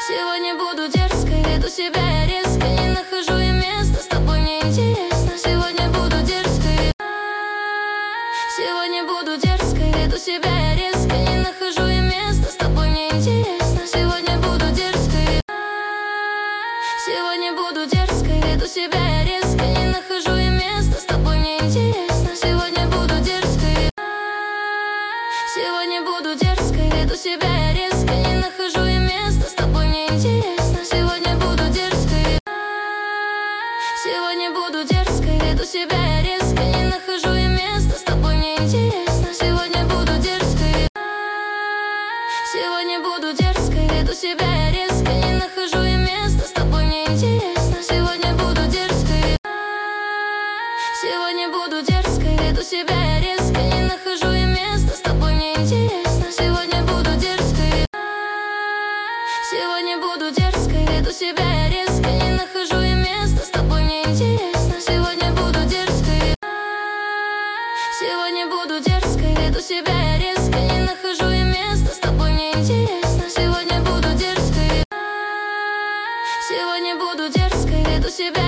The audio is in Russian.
Сегодня буду дерзкой, веду себя резко, не нахожу я места, с тобой мне интересно. Сегодня буду дерзкой. Сегодня буду дерзкой, веду себя резко, не нахожу я места, с тобой мне интересно. Сегодня буду дерзкой. Сегодня буду дерзкой, веду себя резко, не нахожу я места, с тобой мне интересно. Сегодня буду дерзкой. Сегодня буду дерзкой, веду себя резко, не нахожу я места, с тобой мне интересно. Сегодня буду дерзкой. Сегодня буду дерзкой, веду себя резко, не нахожу я места, с тобой мне интересно. Сегодня буду дерзкой. Сегодня буду дерзкой, веду себя резко, не нахожу я места, с тобой мне интересно. Сегодня буду дерзкой. Сегодня буду дерзкой, веду себя резко, не нахожу я места, с тобой мне интересно. Сегодня буду дерзкой. Сегодня буду дерзкой, веду себя резко, не нахожу я места, с тобой мне интересно. Сегодня буду дерзкой. Сегодня буду дерзкой, веду себя резко, не нахожу я места, с тобой мне интересно. Сегодня буду дерзкой. Сегодня буду дерзкой, веду себя